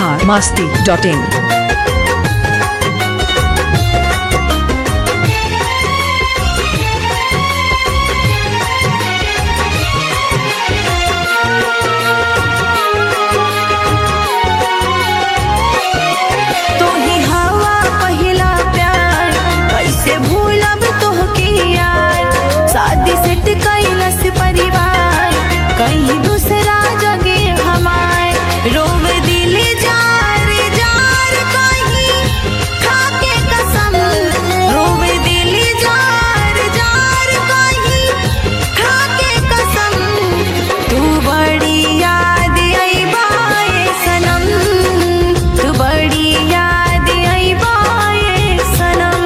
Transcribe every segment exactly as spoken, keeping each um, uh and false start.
Bihar Masti dot इन। परिवार कहीं दूसरा जगह हमारे रोव दिल जार जार कहीं खाके कसम रोव दिल जार जार कहीं खाके कसम तू बड़ी याद आई बाए सनम तू बड़ी याद आई बाए सनम।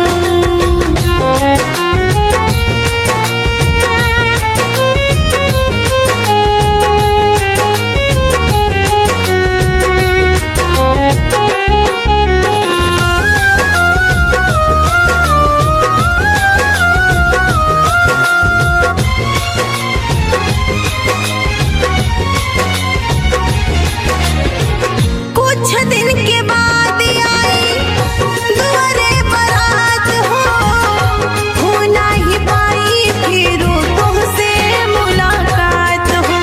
कुछ दिन के बाद आई दुआरे बारात हो हो नहीं पाई फिर तुमसे मुलाकात हो।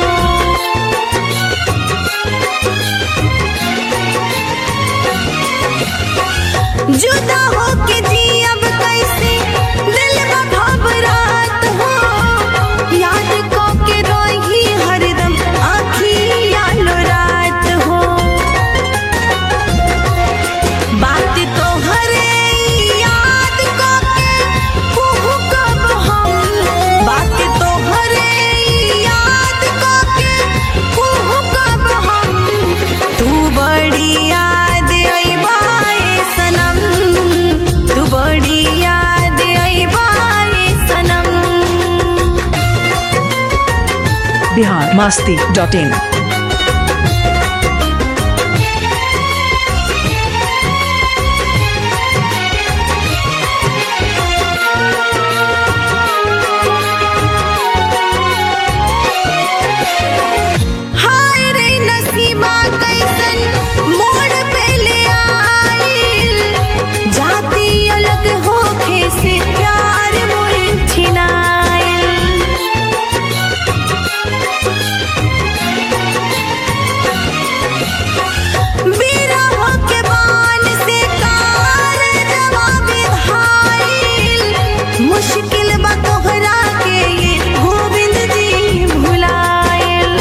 जुदा हो के जी अब कैसे दिल में घबराहट हो याद को के रोही हरदम आँखी यालो रात हो। बात तो हरे याद को के कुहू कब हम बात तो हरे याद को के कुहू कब हम तू बड़ी याद आई बाए सनम तू बड़ी याद आई बाए सनम। बिहार मस्ती डॉट इन। हाय रे नसीबा कैसन मोड़ पे ले आइल जाती अलग होके से प्यार मोर छिनाइल। बिरह के बान से कार जवाब धाइल मुश्किल बा तोहरा के ये गोविंद जी भुलाइल।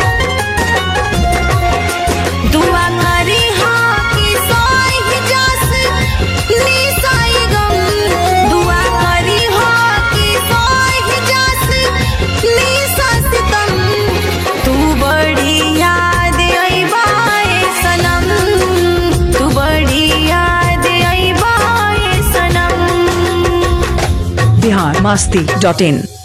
दुआ करी हाँ कि सोई जस निसाई गम दुआ करी हाँ कि सोई जस निसा सितम तू बड़ी याद आई बाए सनम तू बड़ी याद आई बाए सनम। बिहार मस्ती डॉट इन।